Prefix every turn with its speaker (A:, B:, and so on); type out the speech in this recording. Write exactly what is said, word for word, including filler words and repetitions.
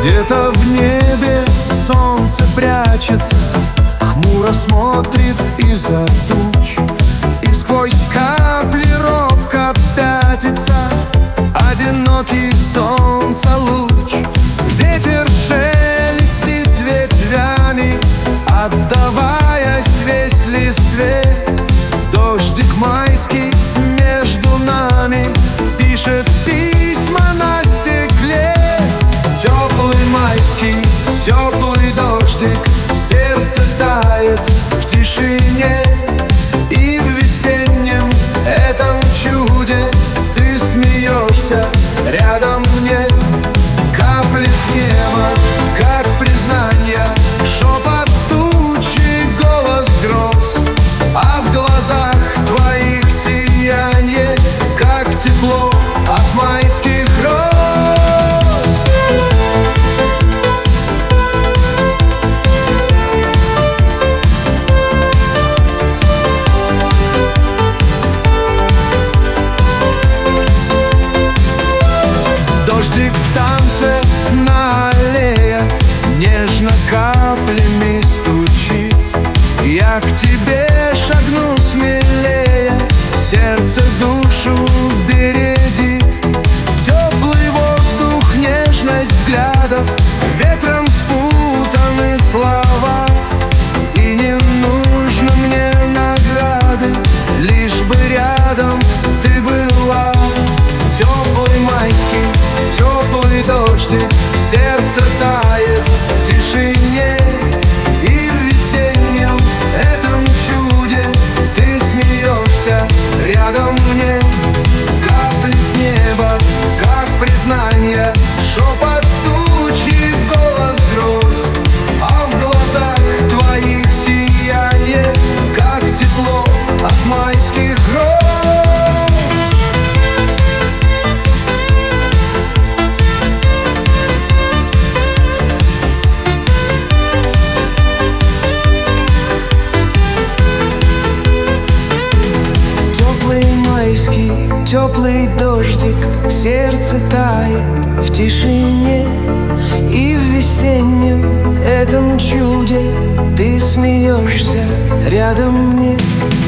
A: Где-то в небе солнце прячется, хмуро смотрит из-за туч, и сквозь капли робко пятится одинокий солнца луч. Ветер шелестит ветвями, отдаваясь весь листве. Дождик майский между нами пишет письма на стекле. Теплый майский, теплый дождик, сердце тает в тишине. И в весеннем этом чуде ты смеешься рядом мне. Капли с неба, как признание, шепот тучи, голос гроз, а в глазах твоих сиянье, как тепло от майских роз. Дождик в танце на аллее нежно каплями стучит. Я к тебе шагну смелее, сердце душу бередит. Теплый воздух, нежность взглядов, ветром спутаны слова. И не нужно мне награды, лишь бы рядом ты была. Теплый майский, теплый дождик, сердце тает в тишине. И в весеннем этом чуде ты смеешься рядом мне. Капли с неба, как признание, шепот тучи, голос гроз, а в глазах твоих сияние, как тепло от майских роз. Теплый дождик, сердце тает в тишине. И в весеннем этом чуде ты смеешься рядом мне.